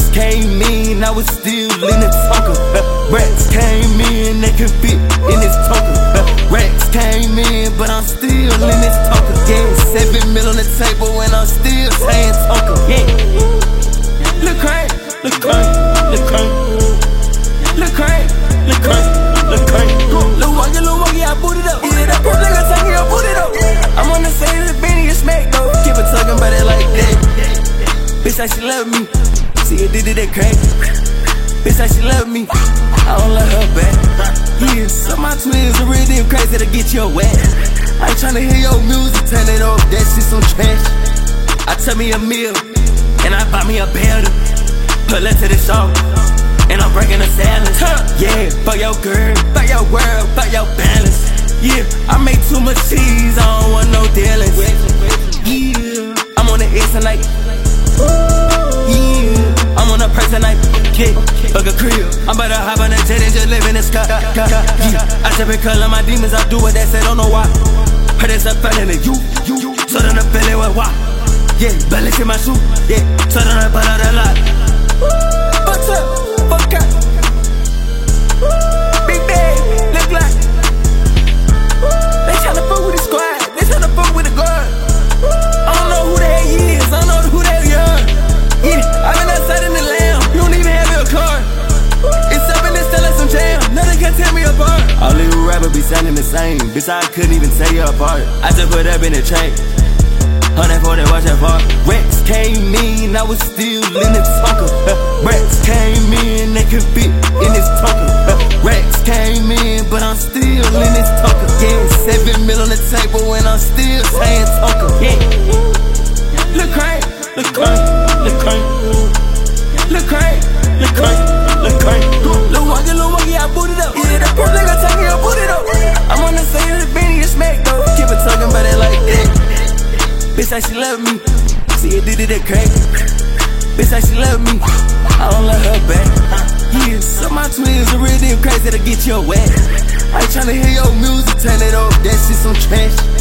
came in, I was still in the talker. Racks came in, they could fit in this talker. Racks came in, but I'm still in this talker. Yeah, 7 mil on the table and I'm still saying talker. Yeah. Look crank, look crank, look crank. Look crank, look crank, look crank. Lil' wuggy, I boot it up. Yeah, that girl nigga talking, I boot it up. I'm on the side of the Benny and smack though. Keep it talking about it like that. Bitch like she love me. See it did that crack. Bitch like she love me. I don't love her back. Yeah, some of my twins are real damn crazy to get you wet. I ain't tryna hear your music, turn it off. That shit some trash. I took me a meal and I bought me a belt. Pull up to the show. And I'm breaking the silence. Yeah, fuck your girl, fuck your world, fuck your balance. Yeah, I make too much cheese, I don't want no dealings. Yeah, I'm on the X tonight. Yeah, I'm on a person tonight. Yeah, fuck a crib. I'm about to hop on a jet and just live in the sky. Yeah, I just been calling my demons, I do what they say, don't know why. Heard it's a felony, you. So then the feeling was why. Yeah, balance in my shoe. Yeah, so then I put out a lot. What's up? Fuck up. Big bag, look like they tryna fuck with the squad, they tryna fuck with the guard. I don't know who the hell he is, I don't know who the hell you are. Yeah, I been outside in the lamb, you don't even have your car. It's up and it's selling some jam, nothing can tear me apart. All these rappers be sounding the same, bitch I couldn't even tell you apart. I just put up in the track. 140, watch that part. Racks came in, I was still in the talker. Racks came in, they could fit in this talker. Racks came in, but I'm still in this talker. Yeah, 7 mil on the table and I'm still saying talker. Yeah. Look crank, look crank, look crank. Look crank, look crank, look crank. Lil' wuggy, I boot it up. Yeah, that girl nigga talking, I boot it up. I'm on the side of the Benny and smack though. Keep it talking about it like that. Bitch like she love me. See it did that crack. Bitch like she love me. I don't love her back. Yeah, some of my twins are real damn crazy to get you wet. I ain't tryna hear your music, turn it off. That shit some trash.